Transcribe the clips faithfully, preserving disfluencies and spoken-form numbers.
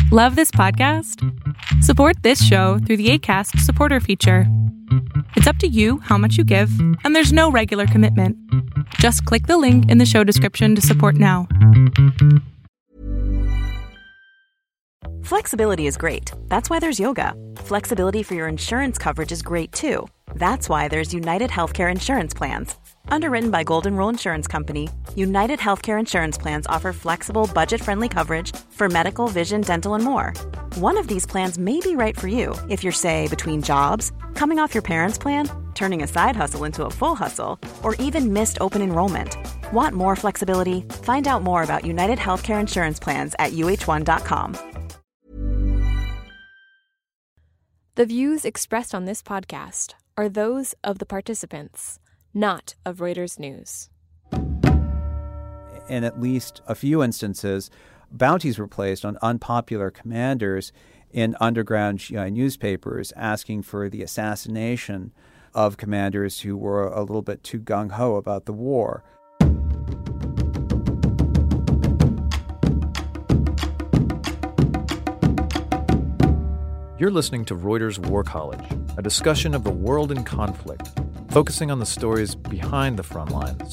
Love this podcast? Support this show through the Acast supporter feature. It's up to you how much you give, and there's no regular commitment. Just click the link in the show description to support now. Flexibility is great. That's why there's yoga. Flexibility for your insurance coverage is great too. That's why there's United Healthcare Insurance Plans. Underwritten by Golden Rule Insurance Company, United Healthcare Insurance Plans offer flexible, budget-friendly coverage for medical, vision, dental, and more. One of these plans may be right for you if you're, say, between jobs, coming off your parents' plan, turning a side hustle into a full hustle, or even missed open enrollment. Want more flexibility? Find out more about United Healthcare Insurance Plans at U H one dot com. The views expressed on this podcast are those of the participants, not of Reuters News. In at least a few instances, bounties were placed on unpopular commanders in underground G I newspapers asking for the assassination of commanders who were a little bit too gung-ho about the war. You're listening to Reuters War College, a discussion of the world in conflict, focusing on the stories behind the front lines.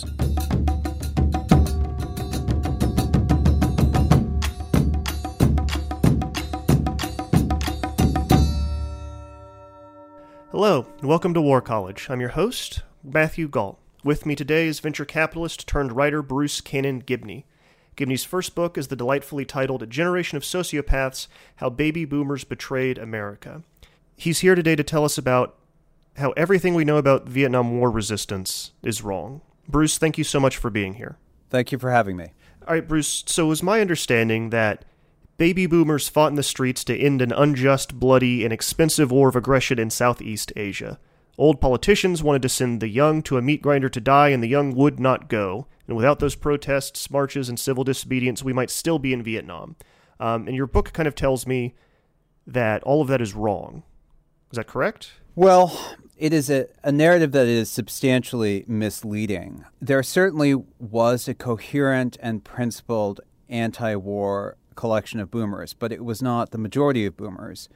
Hello, and welcome to War College. I'm your host, Matthew Gall. With me today is venture capitalist turned writer Bruce Cannon Gibney. Gibney's first book is the delightfully titled A Generation of Sociopaths, How Baby Boomers Betrayed America. He's here today to tell us about how everything we know about Vietnam War resistance is wrong. Bruce, thank you so much for being here. Thank you for having me. All right, Bruce, so it was my understanding that baby boomers fought in the streets to end an unjust, bloody, and expensive war of aggression in Southeast Asia. Old politicians wanted to send the young to a meat grinder to die, and the young would not go. And without those protests, marches, and civil disobedience, we might still be in Vietnam. Um, and your book kind of tells me that all of that is wrong. Is that correct? Well, it is a, a narrative that is substantially misleading. There certainly was a coherent and principled anti-war collection of boomers, but it was not the majority of boomers.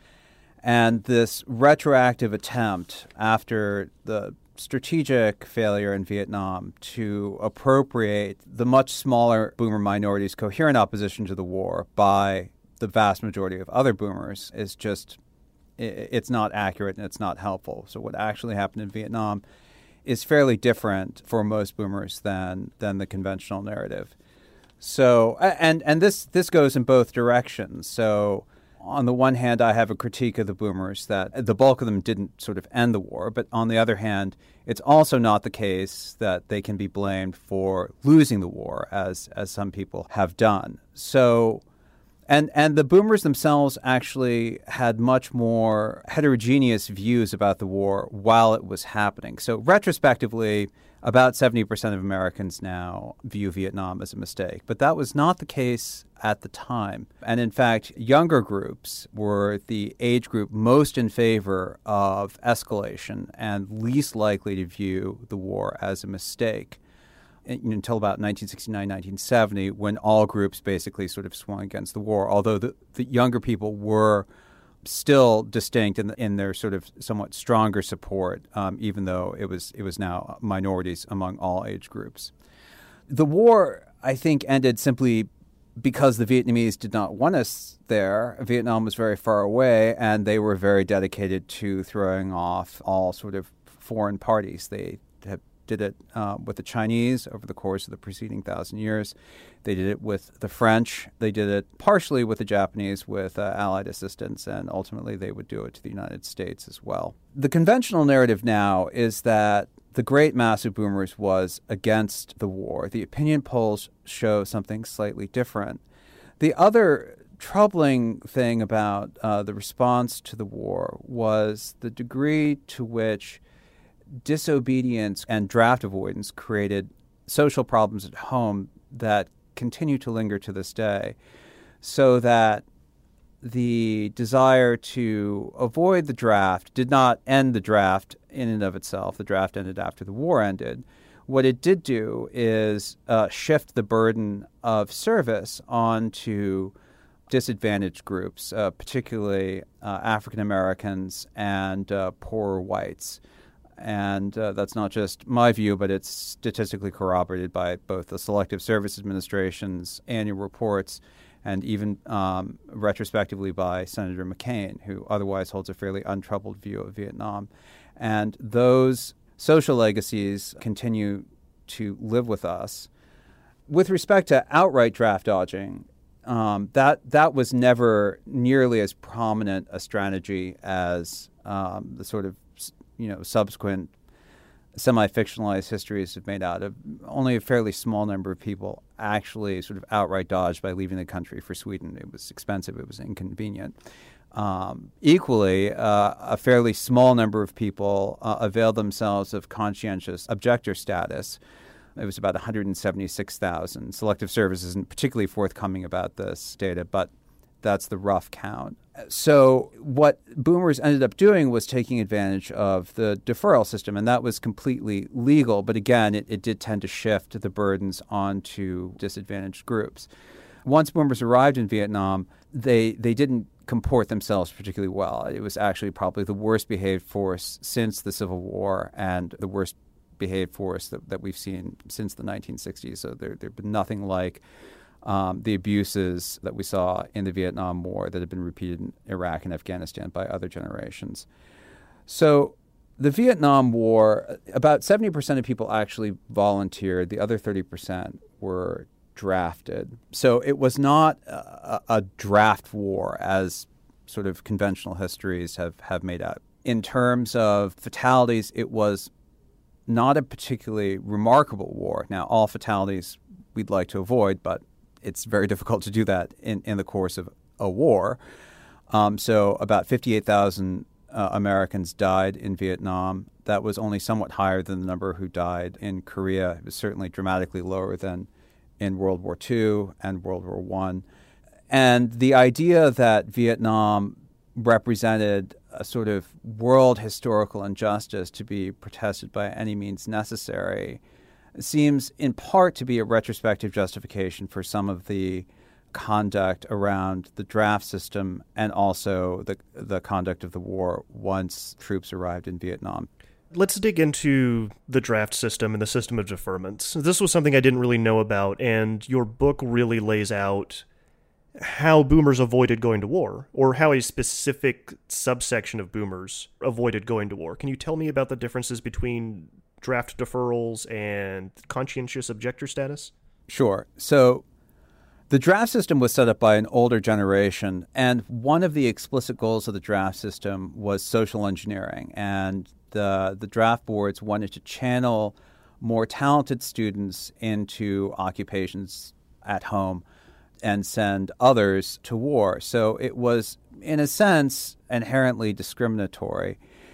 And this retroactive attempt after the strategic failure in Vietnam to appropriate the much smaller boomer minority's coherent opposition to the war by the vast majority of other boomers is just, it's not accurate and it's not helpful. So what actually happened in Vietnam is fairly different for most boomers than than the conventional narrative. So, and and this this goes in both directions. So on the one hand, I have a critique of the boomers that the bulk of them didn't sort of end the war. But on the other hand, it's also not the case that they can be blamed for losing the war, as as some people have done. So, and and the boomers themselves actually had much more heterogeneous views about the war while it was happening. So retrospectively, about seventy percent of Americans now view Vietnam as a mistake. But that was not the case at the time. And in fact, younger groups were the age group most in favor of escalation and least likely to view the war as a mistake until about nineteen sixty-nine, nineteen seventy, when all groups basically sort of swung against the war, although the, the younger people were still distinct in, the, in their sort of somewhat stronger support, um, even though it was it was now minorities among all age groups. The war, I think, ended simply because the Vietnamese did not want us there. Vietnam was very far away, and they were very dedicated to throwing off all sort of foreign parties. They have, did it uh, with the Chinese over the course of the preceding thousand years. They did it with the French. They did it partially with the Japanese with uh, Allied assistance, and ultimately they would do it to the United States as well. The conventional narrative now is that the great mass of boomers was against the war. The opinion polls show something slightly different. The other troubling thing about uh, the response to the war was the degree to which disobedience and draft avoidance created social problems at home that continue to linger to this day, so that the desire to avoid the draft did not end the draft in and of itself. The draft ended after the war ended. What it did do is uh, shift the burden of service onto disadvantaged groups, uh, particularly uh, African Americans and uh, poorer whites. And uh, that's not just my view, but it's statistically corroborated by both the Selective Service Administration's annual reports and even um, retrospectively by Senator McCain, who otherwise holds a fairly untroubled view of Vietnam. And those social legacies continue to live with us. With respect to outright draft dodging, um, that that was never nearly as prominent a strategy as um, the sort of you know subsequent semi-fictionalized histories have made out of. Only a fairly small number of people actually sort of outright dodged by leaving the country for Sweden. It was expensive. It was inconvenient. Um, equally, uh, a fairly small number of people uh, availed themselves of conscientious objector status. It was about one hundred seventy-six thousand. Selective Service isn't particularly forthcoming about this data, but that's the rough count. So what boomers ended up doing was taking advantage of the deferral system, and that was completely legal. But again, it, it did tend to shift the burdens onto disadvantaged groups. Once boomers arrived in Vietnam, they they didn't comport themselves particularly well. It was actually probably the worst behaved force since the Civil War and the worst behaved force that, that we've seen since the nineteen sixties. So there there've been nothing like um, the abuses that we saw in the Vietnam War that have been repeated in Iraq and Afghanistan by other generations. So the Vietnam War, about seventy percent of people actually volunteered. The other thirty percent were drafted. So it was not a, a draft war as sort of conventional histories have, have made out. In terms of fatalities, it was not a particularly remarkable war. Now, all fatalities we'd like to avoid, but it's very difficult to do that in, in the course of a war. Um, so about fifty-eight thousand uh, Americans died in Vietnam. That was only somewhat higher than the number who died in Korea. It was certainly dramatically lower than in World War Two and World War One. And the idea that Vietnam represented a sort of world historical injustice to be protested by any means necessary seems in part to be a retrospective justification for some of the conduct around the draft system and also the the conduct of the war once troops arrived in Vietnam. Let's dig into the draft system and the system of deferments. This was something I didn't really know about, and your book really lays out how boomers avoided going to war, or how a specific subsection of boomers avoided going to war. Can you tell me about the differences between draft deferrals and conscientious objector status? Sure. So the draft system was set up by an older generation, and one of the explicit goals of the draft system was social engineering. And the, the draft boards wanted to channel more talented students into occupations at home and send others to war. So it was, in a sense, inherently discriminatory.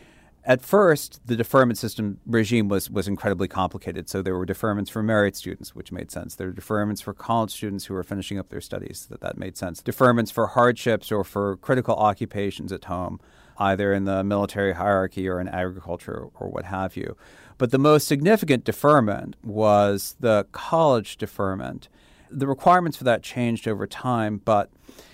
At first, the deferment system regime was, was incredibly complicated. So there were deferments for merit students, which made sense. There were deferments for college students who were finishing up their studies. That that made sense. Deferments for hardships or for critical occupations at home, either in the military hierarchy or in agriculture or what have you. But the most significant deferment was the college deferment. The requirements for that changed over time, but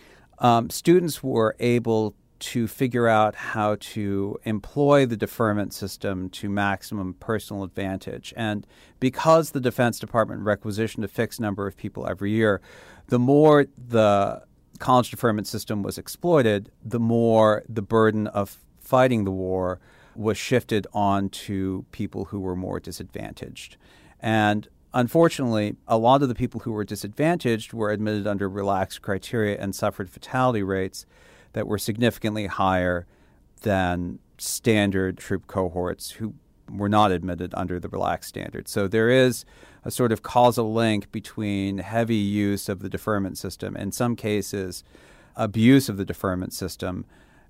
um, students were able to figure out how to employ the deferment system to maximum personal advantage. And because the Defense Department requisitioned a fixed number of people every year, the more the college deferment system was exploited, the more the burden of fighting the war was shifted onto people who were more disadvantaged. And unfortunately, a lot of the people who were disadvantaged were admitted under relaxed criteria and suffered fatality rates that were significantly higher than standard troop cohorts who were not admitted under the relaxed standards. So there is a sort of causal link between heavy use of the deferment system, in some cases abuse of the deferment system,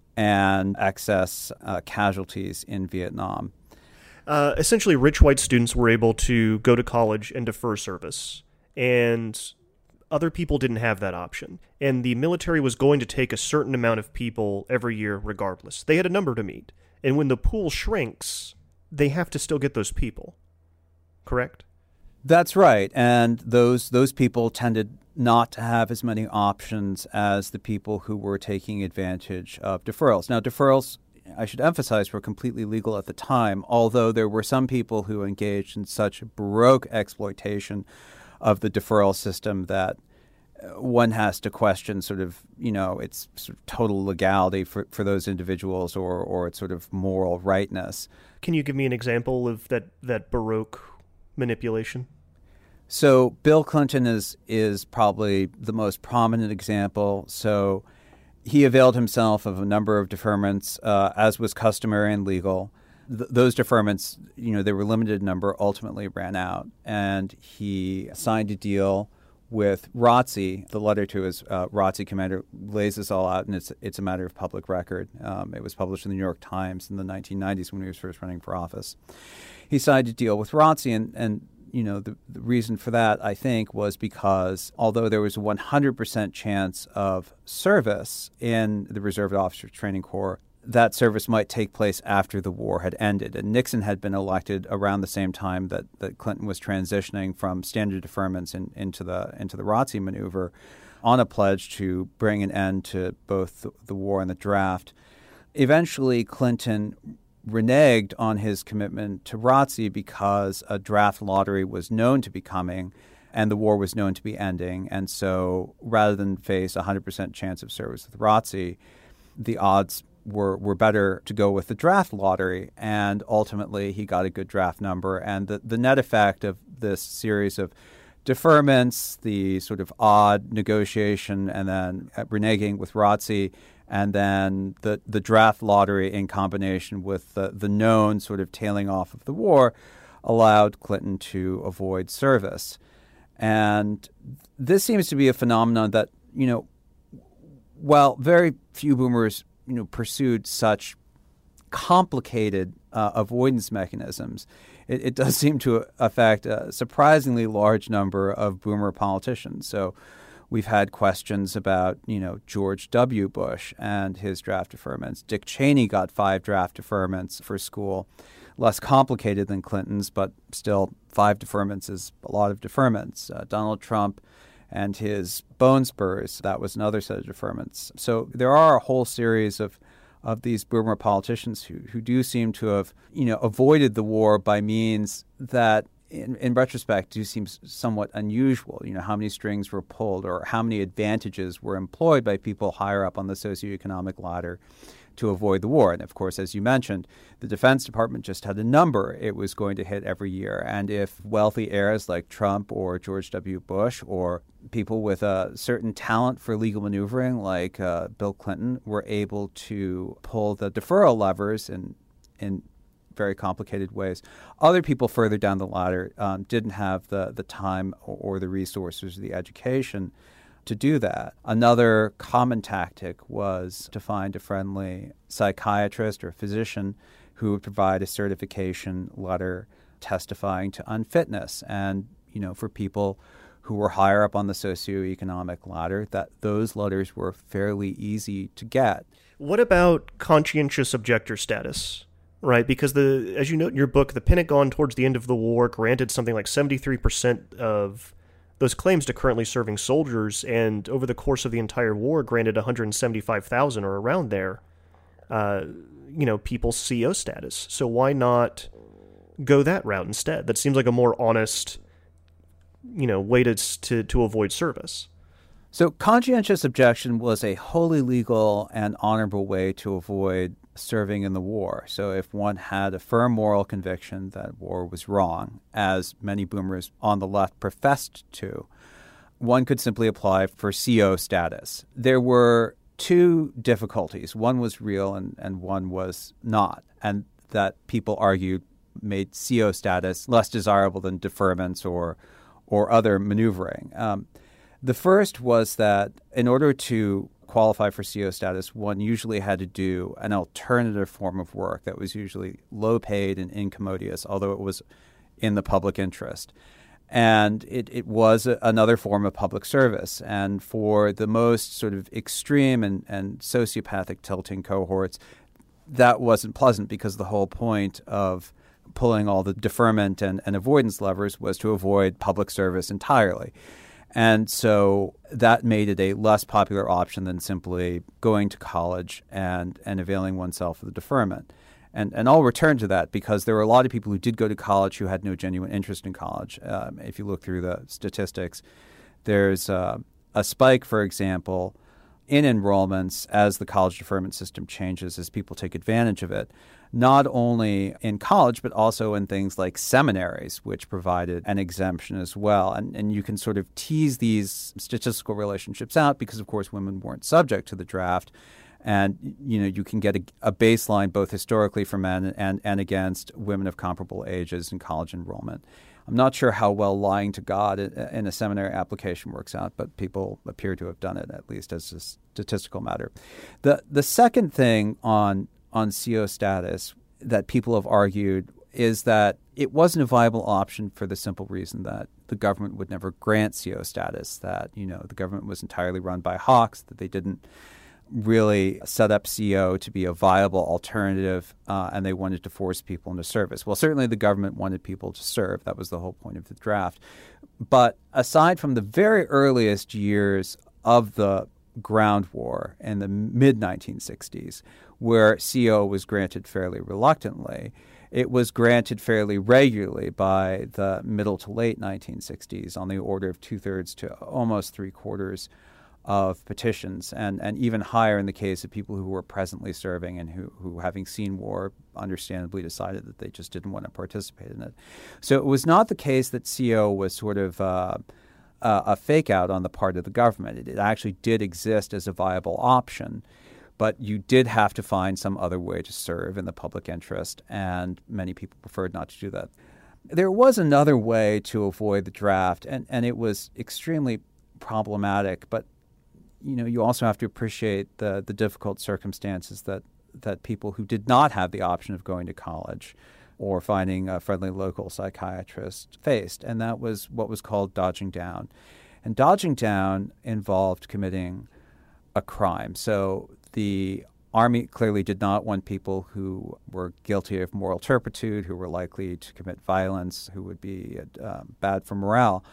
and excess uh, casualties in Vietnam. Uh, essentially, rich white students were able to go to college and defer service, and other people didn't have that option. And the military was going to take a certain amount of people every year regardless. They had a number to meet. And when the pool shrinks, they have to still get those people. Correct? That's right. And those those people tended not to have as many options as the people who were taking advantage of deferrals. Now, deferrals, I should emphasize, were completely legal at the time, although there were some people who engaged in such Baroque exploitation of the deferral system that one has to question sort of, you know, its sort of total legality for, for those individuals or, or its sort of moral rightness. Can you give me an example of that, that Baroque manipulation? So Bill Clinton is is probably the most prominent example. So he availed himself of a number of deferments, uh, as was customary and legal. Th- those deferments, you know, they were limited number, ultimately ran out. And he signed a deal with R O T C. The letter to his uh, R O T C commander lays this all out, and it's it's a matter of public record. Um, it was published in the New York Times in the nineteen nineties when he was first running for office. He signed a deal with R O T C, and, and you know the, the reason for that, I think, was because although there was a one hundred percent chance of service in the Reserve Officers Training Corps, that service might take place after the war had ended. And Nixon had been elected around the same time that, that Clinton was transitioning from standard deferments in, into the into the R O T C maneuver on a pledge to bring an end to both the, the war and the draft. Eventually, Clinton reneged on his commitment to R O T C because a draft lottery was known to be coming and the war was known to be ending. And so rather than face a one hundred percent chance of service with R O T C, the odds were were better to go with the draft lottery, and ultimately he got a good draft number. And the, the net effect of this series of deferments, the sort of odd negotiation, and then reneging with R O T C, and then the, the draft lottery in combination with the, the known sort of tailing off of the war allowed Clinton to avoid service. And this seems to be a phenomenon that, you know, while very few boomers you know, pursued such complicated uh, avoidance mechanisms, it, it does seem to affect a surprisingly large number of boomer politicians. So we've had questions about, you know, George W. Bush and his draft deferments. Dick Cheney got five draft deferments for school, less complicated than Clinton's, but still five deferments is a lot of deferments. Uh, Donald Trump and his bone spurs, that was another set of deferments. So there are a whole series of of these boomer politicians who, who do seem to have, you know, avoided the war by means that, in, in retrospect, do seem somewhat unusual. You know, how many strings were pulled or how many advantages were employed by people higher up on the socioeconomic ladder to avoid the war. And of course, as you mentioned, the Defense Department just had a number it was going to hit every year. And if wealthy heirs like Trump or George W. Bush or people with a certain talent for legal maneuvering like uh, Bill Clinton were able to pull the deferral levers in, in very complicated ways, other people further down the ladder um, didn't have the, the time or, or the resources or the education to do that. Another common tactic was to find a friendly psychiatrist or physician who would provide a certification letter testifying to unfitness. And, you know, for people who were higher up on the socioeconomic ladder, that those letters were fairly easy to get. What about conscientious objector status? Right, because the as you note in your book, the Pentagon towards the end of the war granted something like seventy-three percent of those claims to currently serving soldiers, and over the course of the entire war granted one hundred seventy-five thousand or around there, uh, you know, people's C O status. So why not go that route instead? That seems like a more honest, you know, way to to, to avoid service. So conscientious objection was a wholly legal and honorable way to avoid serving in the war. So if one had a firm moral conviction that war was wrong, as many boomers on the left professed to, one could simply apply for C O status. There were two difficulties. One was real and, and one was not, and that people argued made C O status less desirable than deferments or or other maneuvering. Um, the first was that in order to qualify for C O status, one usually had to do an alternative form of work that was usually low paid and incommodious, although it was in the public interest. And it, it was a, another form of public service. And for the most sort of extreme and, and sociopathic tilting cohorts, that wasn't pleasant because the whole point of pulling all the deferment and, and avoidance levers was to avoid public service entirely. And so that made it a less popular option than simply going to college and, and availing oneself of the deferment. And and I'll return to that because there were a lot of people who did go to college who had no genuine interest in college. Um, if you look through the statistics, there's uh, a spike, for example, in enrollments as the college deferment system changes, as people take advantage of it, not only in college, but also in things like seminaries, which provided an exemption as well. And, and you can sort of tease these statistical relationships out because, of course, women weren't subject to the draft. And, you know, you can get a, a baseline both historically for men and, and against women of comparable ages in college enrollment. I'm not sure how well lying to God in a seminary application works out, but people appear to have done it, at least as a statistical matter. The the second thing on, on C O status that people have argued is that it wasn't a viable option for the simple reason that the government would never grant C O status, that, you know, the government was entirely run by hawks, that they didn't really set up C O to be a viable alternative, uh, and they wanted to force people into service. Well, certainly the government wanted people to serve. That was the whole point of the draft. But aside from the very earliest years of the ground war in the mid nineteen sixties, where C O was granted fairly reluctantly, it was granted fairly regularly by the middle to late nineteen sixties on the order of two-thirds to almost three-quarters of petitions, and, and even higher in the case of people who were presently serving and who, who, having seen war, understandably decided that they just didn't want to participate in it. So it was not the case that C O was sort of uh, uh, a fake-out on the part of the government. It, it actually did exist as a viable option, but you did have to find some other way to serve in the public interest, and many people preferred not to do that. There was another way to avoid the draft, and, and it was extremely problematic, but you know, you also have to appreciate the the difficult circumstances that, that people who did not have the option of going to college or finding a friendly local psychiatrist faced, and that was what was called dodging down. And dodging down involved committing a crime. So the Army clearly did not want people who were guilty of moral turpitude, who were likely to commit violence, who would be uh, bad for morale.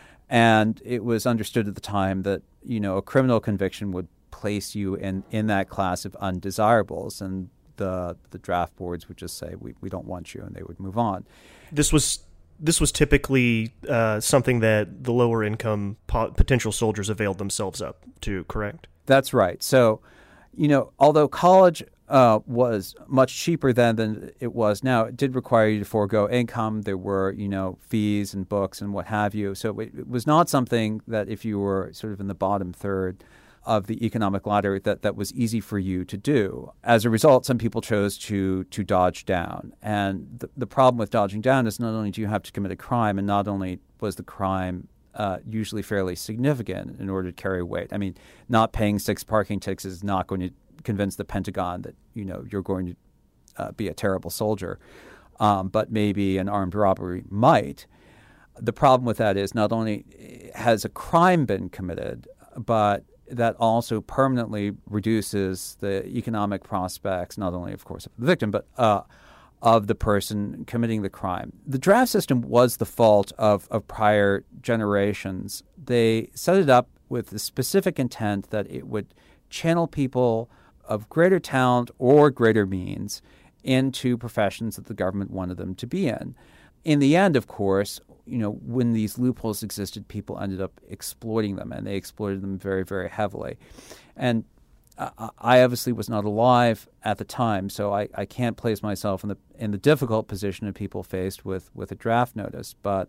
And it was understood at the time that, you know, a criminal conviction would place you in, in that class of undesirables, and the the draft boards would just say, we, we don't want you, and they would move on. This was this was typically uh, something that the lower income po- potential soldiers availed themselves up to, correct? That's right. So, you know, although college uh, was much cheaper then than it was now, it did require you to forego income. There were, you know, fees and books and what have you. So it, it was not something that if you were sort of in the bottom third of the economic ladder that, that was easy for you to do. As a result, some people chose to to dodge down. And the, the problem with dodging down is not only do you have to commit a crime, and not only was the crime uh, usually fairly significant in order to carry weight. I mean, not paying six parking tickets is not going to convince the Pentagon that, you know, you're going to uh, be a terrible soldier, um, but maybe an armed robbery might. The problem with that is not only has a crime been committed, but that also permanently reduces the economic prospects, not only, of course, of the victim, but uh, of the person committing the crime. The draft system was the fault of, of prior generations. They set it up with the specific intent that it would channel people of greater talent or greater means into professions that the government wanted them to be in. In the end, of course, you know, when these loopholes existed, people ended up exploiting them, and they exploited them very, very heavily. And I, I obviously was not alive at the time, so I, I can't place myself in the in the difficult position of people faced with, with a draft notice. But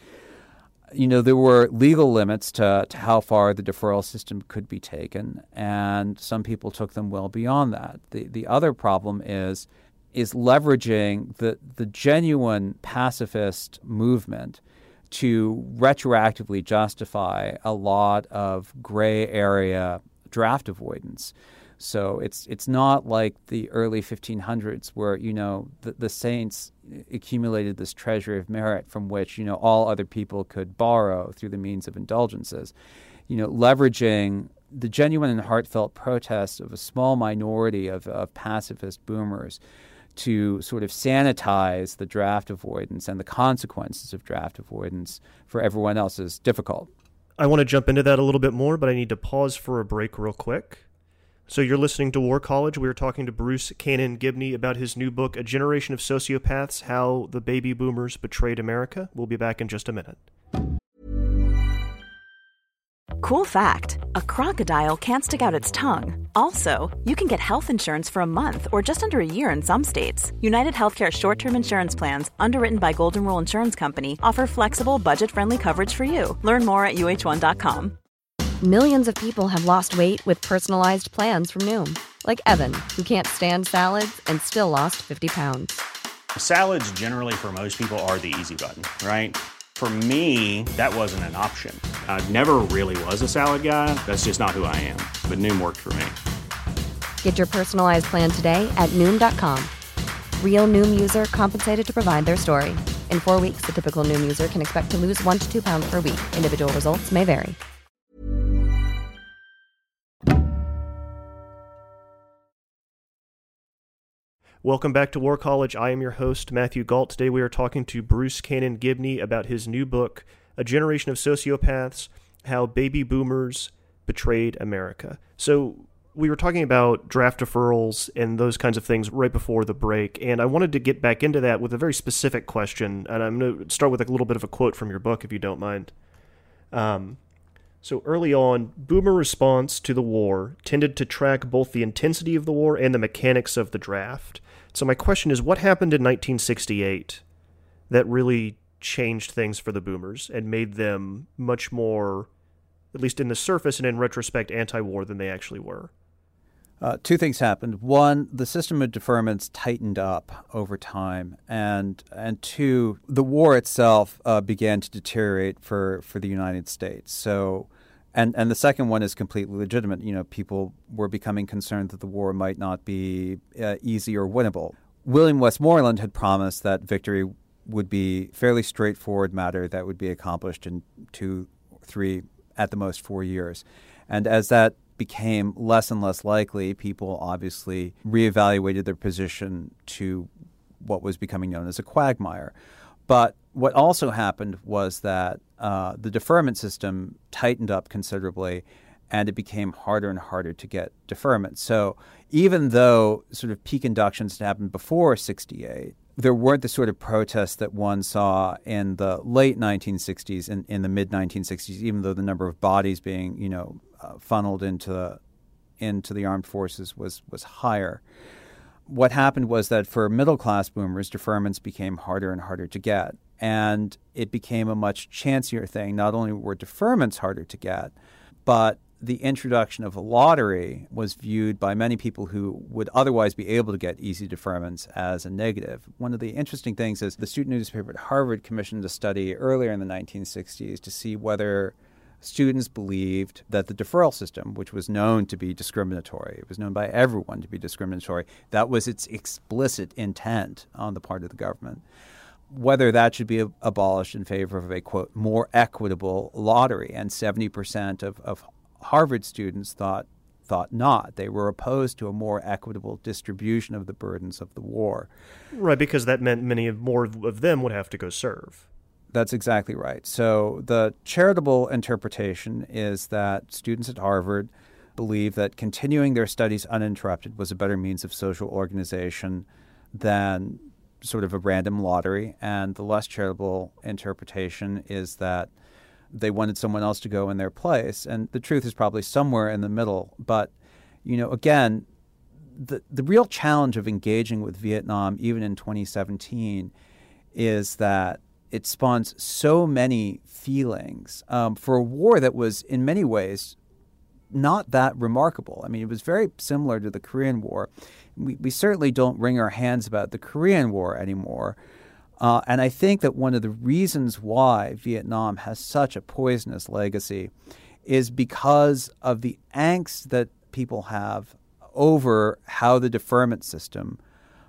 you know, there were legal limits to, to how far the deferral system could be taken, and some people took them well beyond that. The the other problem is is leveraging the, the genuine pacifist movement to retroactively justify a lot of gray area draft avoidance. So it's it's not like the early fifteen hundreds where, you know, the, the saints accumulated this treasury of merit from which, you know, all other people could borrow through the means of indulgences. You know, leveraging the genuine and heartfelt protests of a small minority of, of pacifist boomers to sort of sanitize the draft avoidance and the consequences of draft avoidance for everyone else is difficult. I want to jump into that a little bit more, but I need to pause for a break real quick. So you're listening to War College. We were talking to Bruce Cannon Gibney about his new book, A Generation of Sociopaths, How the Baby Boomers Betrayed America. We'll be back in just a minute. Cool fact, a crocodile can't stick out its tongue. Also, you can get health insurance for a month or just under a year in some states. United Healthcare short-term insurance plans, underwritten by Golden Rule Insurance Company, offer flexible, budget-friendly coverage for you. Learn more at U H one dot com. Millions of people have lost weight with personalized plans from Noom. Like Evan, who can't stand salads and still lost fifty pounds. Salads generally for most people are the easy button, right? For me, that wasn't an option. I never really was a salad guy. That's just not who I am. But Noom worked for me. Get your personalized plan today at Noom dot com. Real Noom user compensated to provide their story. In four weeks, the typical Noom user can expect to lose one to two pounds per week. Individual results may vary. Welcome back to War College. I am your host, Matthew Galt. Today we are talking to Bruce Cannon Gibney about his new book, A Generation of Sociopaths, How Baby Boomers Betrayed America. So we were talking about draft deferrals and those kinds of things right before the break, and I wanted to get back into that with a very specific question, and I'm going to start with a little bit of a quote from your book, if you don't mind. Um, so early on, boomer response to the war tended to track both the intensity of the war and the mechanics of the draft. So my question is, what happened in nineteen sixty-eight that really changed things for the boomers and made them much more, at least in the surface and in retrospect, anti-war than they actually were? Uh, two things happened. One, the system of deferments tightened up over time. And and two, the war itself uh, began to deteriorate for, for the United States. So, and, and the second one is completely legitimate. You know, people were becoming concerned that the war might not be uh, easy or winnable. William Westmoreland had promised that victory would be fairly straightforward matter that would be accomplished in two, three, at the most four years. And as that became less and less likely, people obviously reevaluated their position to what was becoming known as a quagmire. But what also happened was that uh, the deferment system tightened up considerably, and it became harder and harder to get deferment. So even though sort of peak inductions had happened before sixty-eight, there weren't the sort of protests that one saw in the late nineteen sixties and in the mid nineteen sixties, even though the number of bodies being, you know, uh, funneled into the, into the armed forces was was higher. What happened was that for middle-class boomers, deferments became harder and harder to get. And it became a much chancier thing. Not only were deferments harder to get, but the introduction of a lottery was viewed by many people who would otherwise be able to get easy deferments as a negative. One of the interesting things is the student newspaper at Harvard commissioned a study earlier in the nineteen sixties to see whether students believed that the deferral system, which was known to be discriminatory, it was known by everyone to be discriminatory, that was its explicit intent on the part of the government, whether that should be abolished in favor of a, quote, more equitable lottery. And seventy percent of, of Harvard students thought thought not. They were opposed to a more equitable distribution of the burdens of the war. Right, because that meant many more of them would have to go serve. That's exactly right. So the charitable interpretation is that students at Harvard believe that continuing their studies uninterrupted was a better means of social organization than sort of a random lottery. And the less charitable interpretation is that they wanted someone else to go in their place. And the truth is probably somewhere in the middle. But, you know, again, the, the real challenge of engaging with Vietnam, even in twenty seventeen, is that it spawns so many feelings um, for a war that was in many ways not that remarkable. I mean, it was very similar to the Korean War. We, we certainly don't wring our hands about the Korean War anymore. Uh, and I think that one of the reasons why Vietnam has such a poisonous legacy is because of the angst that people have over how the deferment system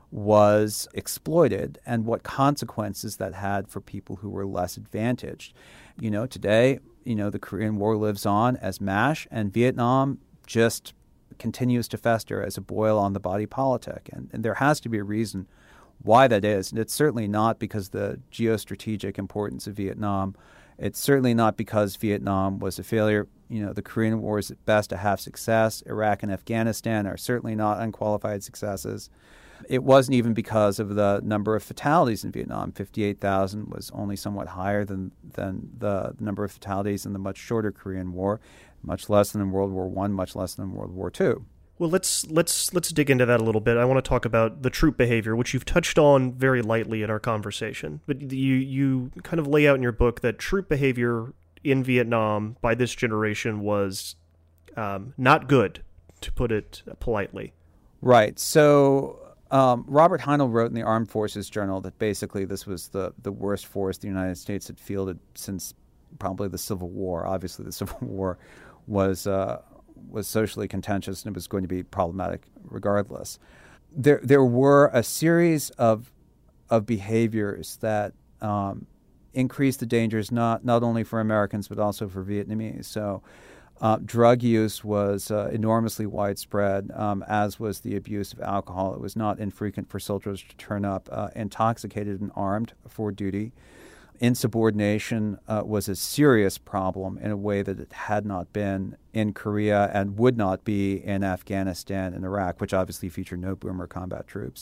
was exploited and what consequences that had for people who were less advantaged. You know, today, you know, the Korean War lives on as MASH, and Vietnam just continues to fester as a boil on the body politic. And, and there has to be a reason why that is. And it's certainly not because the geostrategic importance of Vietnam It's certainly not because Vietnam was a failure. You know, the Korean War is at best a half success. Iraq and Afghanistan are certainly not unqualified successes. It wasn't even because of the number of fatalities in Vietnam. fifty-eight thousand was only somewhat higher than, than the number of fatalities in the much shorter Korean War, much less than in World War One, much less than in World War Two. Well, let's let's let's dig into that a little bit. I want to talk about the troop behavior, which you've touched on very lightly in our conversation. But you you kind of lay out in your book that troop behavior in Vietnam by this generation was um, not good, to put it politely. Right. So um, Robert Heinl wrote in the Armed Forces Journal that basically this was the, the worst force the United States had fielded since probably the Civil War. Obviously, the Civil War was uh, was socially contentious and it was going to be problematic regardless. There there were a series of of behaviors that um, increased the dangers not not only for Americans but also for Vietnamese. So uh, drug use was uh, enormously widespread, um, as was the abuse of alcohol. It was not infrequent for soldiers to turn up uh, intoxicated and armed for duty. Insubordination uh, was a serious problem in a way that it had not been in Korea and would not be in Afghanistan and Iraq, which obviously featured no boomer combat troops.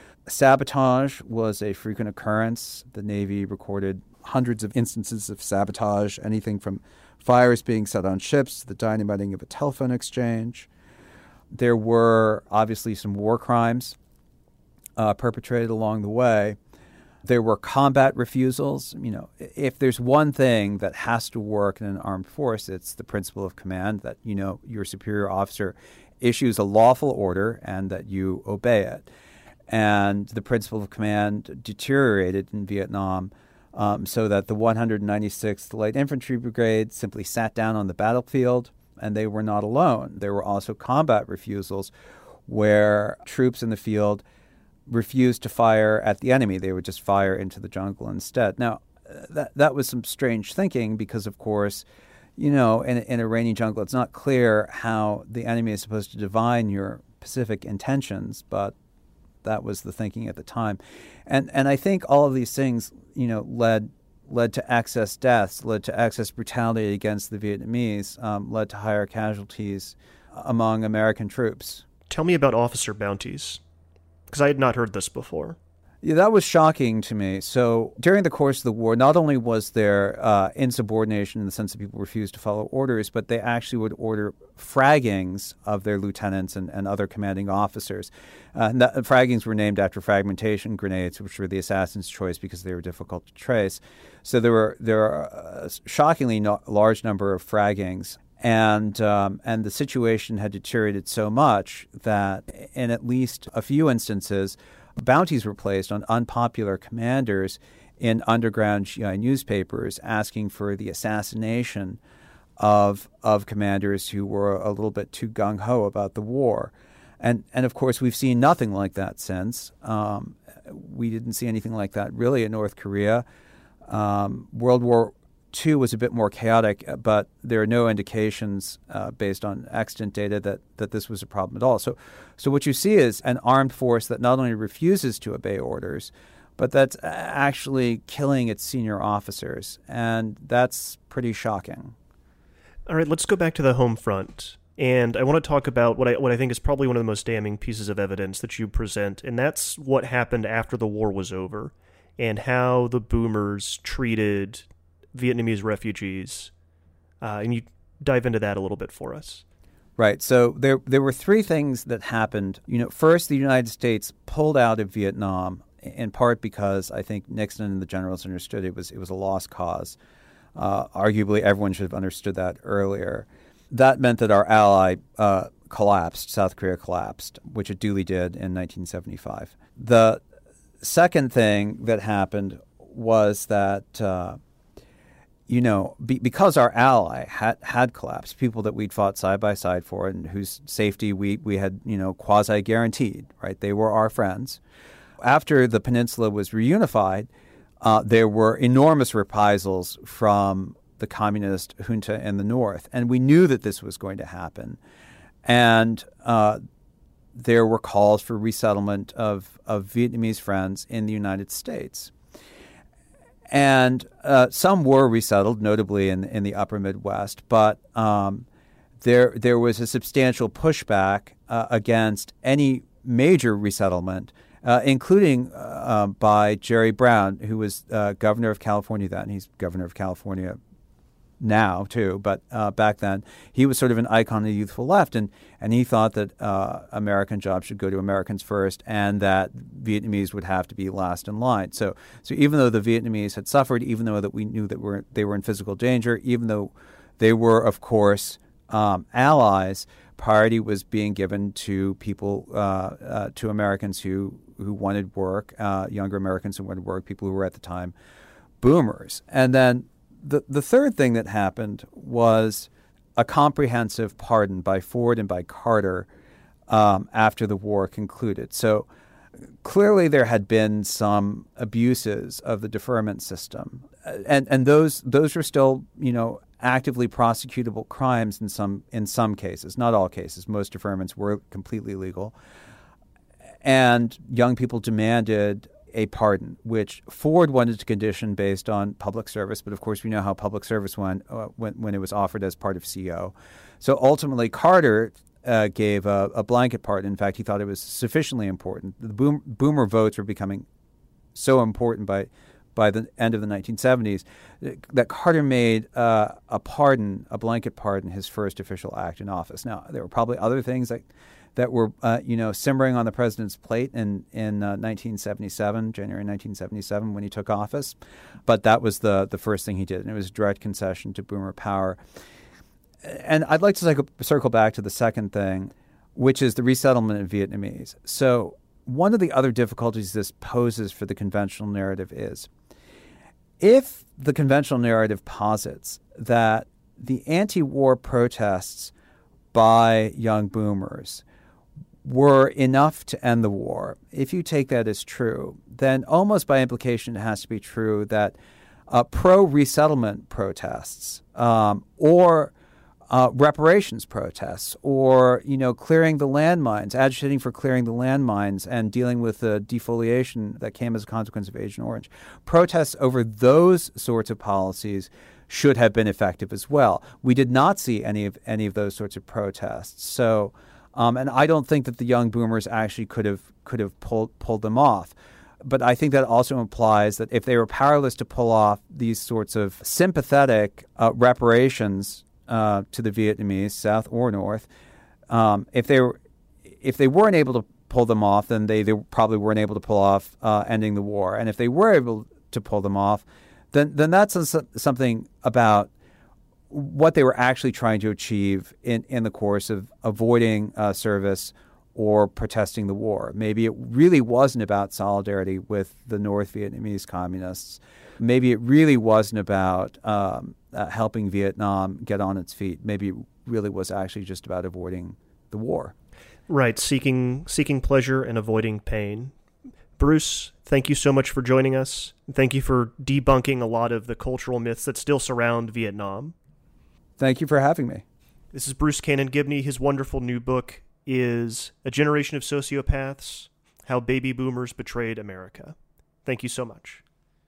Sabotage was a frequent occurrence. The Navy recorded hundreds of instances of sabotage, anything from fires being set on ships to the dynamiting of a telephone exchange. There were obviously some war crimes uh, perpetrated along the way. There were combat refusals. You know, if there's one thing that has to work in an armed force, it's the principle of command, that, you know, your superior officer issues a lawful order and that you obey it. And the principle of command deteriorated in Vietnam um, so that the one hundred ninety-sixth Light Infantry Brigade simply sat down on the battlefield, and they were not alone. There were also combat refusals where troops in the field refused to fire at the enemy. They would just fire into the jungle instead. Now, that that was some strange thinking because, of course, you know, in, in a rainy jungle, it's not clear how the enemy is supposed to divine your pacific intentions, but that was the thinking at the time. And and I think all of these things, you know, led led to excess deaths, led to excess brutality against the Vietnamese, um, led to higher casualties among American troops. Tell me about officer bounties, because I had not heard this before. Yeah, that was shocking to me. So during the course of the war, not only was there uh, insubordination in the sense that people refused to follow orders, but they actually would order fraggings of their lieutenants and, and other commanding officers. Uh, and that, fraggings were named after fragmentation grenades, which were the assassin's choice because they were difficult to trace. So there were there are a shockingly no, large number of fraggings. And um, and the situation had deteriorated so much that in at least a few instances, bounties were placed on unpopular commanders in underground G I newspapers asking for the assassination of of commanders who were a little bit too gung-ho about the war. And, and of course, we've seen nothing like that since. Um, we didn't see anything like that really in North Korea. Um, World War Two was a bit more chaotic, but there are no indications uh, based on extant data that, that this was a problem at all. So, so what you see is an armed force that not only refuses to obey orders, but that's actually killing its senior officers, and that's pretty shocking. All right, let's go back to the home front, and I want to talk about what I what I think is probably one of the most damning pieces of evidence that you present, and that's what happened after the war was over, and how the boomers treated Vietnamese refugees, uh, and you dive into that a little bit for us. Right. So there there were three things that happened. You know, first, the United States pulled out of Vietnam, in part because I think Nixon and the generals understood it was it was a lost cause. Uh, arguably, everyone should have understood that earlier. That meant that our ally uh, collapsed. South Korea collapsed, which it duly did in nineteen seventy-five. The second thing that happened was that Uh, You know, be, because our ally had, had collapsed, people that we'd fought side by side for and whose safety we, we had, you know, quasi-guaranteed, right? They were our friends. After the peninsula was reunified, uh, there were enormous reprisals from the communist junta in the north. And we knew that this was going to happen. And uh, there were calls for resettlement of, of Vietnamese friends in the United States. And uh, some were resettled, notably in in the upper Midwest, but um, there there was a substantial pushback uh, against any major resettlement, uh, including uh, by Jerry Brown, who was uh, governor of California then. He's governor of California now, too, but uh, back then he was sort of an icon of the youthful left, and, and he thought that uh, American jobs should go to Americans first and that Vietnamese would have to be last in line. So so even though the Vietnamese had suffered, even though that we knew that we're, they were in physical danger, even though they were, of course, um, allies, priority was being given to people, uh, uh, to Americans who, who wanted work, uh, younger Americans who wanted work, people who were at the time boomers. And then The the third thing that happened was a comprehensive pardon by Ford and by Carter um, after the war concluded. So clearly there had been some abuses of the deferment system, and and those those were still, you know, actively prosecutable crimes in some in some cases, not all cases. Most deferments were completely legal, and young people demanded a pardon, which Ford wanted to condition based on public service. But of course, we know how public service went uh, when, when it was offered as part of C O. So ultimately, Carter uh, gave a, a blanket pardon. In fact, he thought it was sufficiently important. The boom, boomer votes were becoming so important by by the end of the nineteen seventies that Carter made uh, a pardon, a blanket pardon, his first official act in office. Now, there were probably other things that that were, uh, you know, simmering on the president's plate in in uh, nineteen seventy-seven, January nineteen seventy-seven, when he took office. But that was the the first thing he did, and it was a direct concession to boomer power. And I'd like to cycle, circle back to the second thing, which is the resettlement of Vietnamese. So one of the other difficulties this poses for the conventional narrative is, if the conventional narrative posits that the anti-war protests by young boomers were enough to end the war, if you take that as true, then almost by implication it has to be true that uh, pro-resettlement protests um, or uh, reparations protests or, you know, clearing the landmines, agitating for clearing the landmines and dealing with the defoliation that came as a consequence of Agent Orange, protests over those sorts of policies should have been effective as well. We did not see any of any of those sorts of protests. So, um, and I don't think that the young boomers actually could have could have pulled pulled them off. But I think that also implies that if they were powerless to pull off these sorts of sympathetic uh, reparations uh, to the Vietnamese, South or North, um, if they were if they weren't able to pull them off, then they, they probably weren't able to pull off uh, ending the war. And if they were able to pull them off, then then that's a, something about what they were actually trying to achieve in, in the course of avoiding uh, service or protesting the war. Maybe it really wasn't about solidarity with the North Vietnamese communists. Maybe it really wasn't about um, uh, helping Vietnam get on its feet. Maybe it really was actually just about avoiding the war. Right, seeking seeking pleasure and avoiding pain. Bruce, thank you so much for joining us. Thank you for debunking a lot of the cultural myths that still surround Vietnam. Thank you for having me. This is Bruce Cannon Gibney. His wonderful new book is A Generation of Sociopaths, How Baby Boomers Betrayed America. Thank you so much.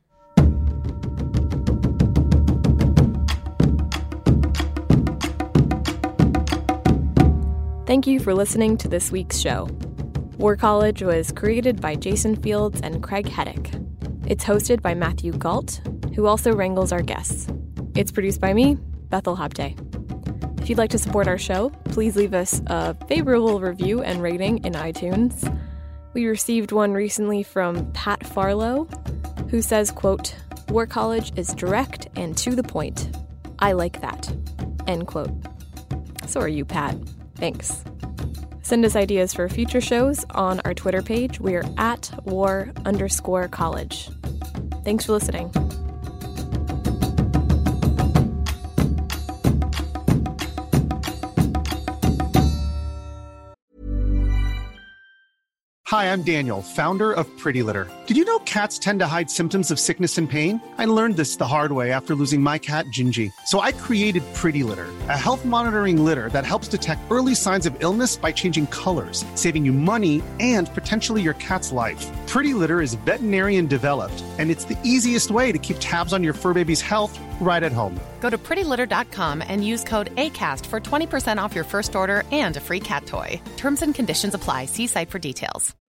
Thank you for listening to this week's show. War College was created by Jason Fields and Craig Heddick. It's hosted by Matthew Galt, who also wrangles our guests. It's produced by me, Bethel Habte. If you'd like to support our show, please leave us a favorable review and rating in iTunes. We received one recently from Pat Farlow, who says, quote, "War College is direct and to the point. I like that," end quote. So are you, Pat. Thanks. Send us ideas for future shows on our Twitter page. We're at war underscore college. Thanks for listening. Hi, I'm Daniel, founder of Pretty Litter. Did you know cats tend to hide symptoms of sickness and pain? I learned this the hard way after losing my cat, Gingy. So I created Pretty Litter, a health monitoring litter that helps detect early signs of illness by changing colors, saving you money and potentially your cat's life. Pretty Litter is veterinarian developed, and it's the easiest way to keep tabs on your fur baby's health right at home. Go to pretty litter dot com and use code ACAST for twenty percent off your first order and a free cat toy. Terms and conditions apply. See site for details.